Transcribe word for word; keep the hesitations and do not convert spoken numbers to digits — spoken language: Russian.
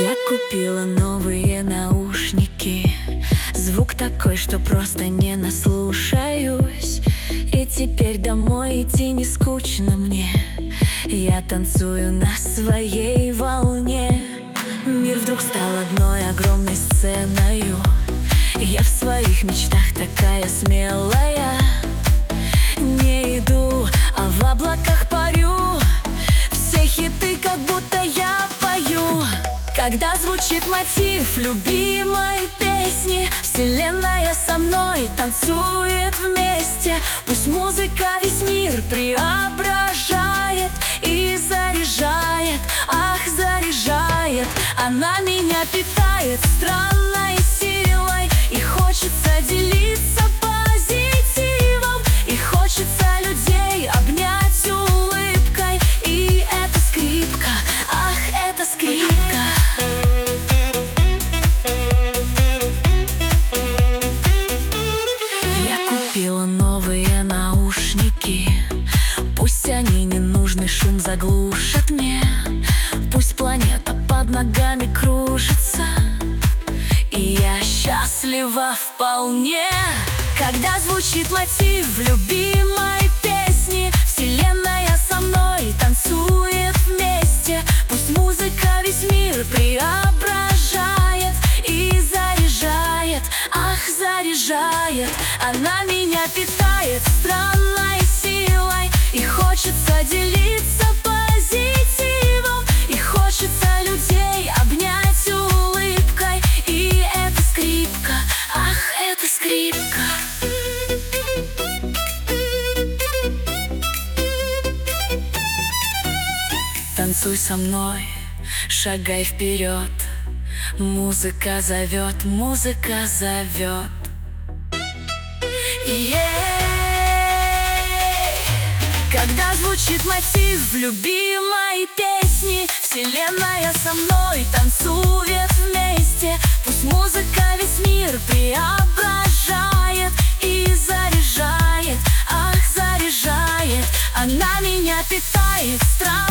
Я купила новые наушники, звук такой, что просто не наслушаюсь. И теперь домой идти не скучно мне, я танцую на своей волне. Мир вдруг стал одной огромной сценою, я в своих мечтах такая смелая. Не иду, а в облаках парю, все хиты как будто я пою. Когда звучит мотив любимой песни, вселенная со мной танцует вместе. Пусть музыка весь мир преображает и заряжает, ах, заряжает. Она меня питает странной силой, и хочется делиться позитивом, и хочется людей обнять улыбкой. И это скрипка, ах, это скрипка. Я купила новые наушники, пусть они не нужны, шум заглушат мне. Пусть планета под ногами кружится, и я счастлива вполне. Когда звучит мотив любимой песни, вселенная со мной танцует вместе. Пусть музыка весь мир преображает и заряжает, ах, заряжает. Она меня питает странной силой, и хочется делиться позитивом, и хочется людей обнять улыбкой. И это скрипка, ах, это скрипка. Танцуй со мной, шагай вперед, музыка зовет, музыка зовет. Ей! Когда звучит мотив любимой песни, вселенная со мной танцует вместе. Пусть музыка весь мир преображает и заряжает, ах, заряжает. Она меня питает странно.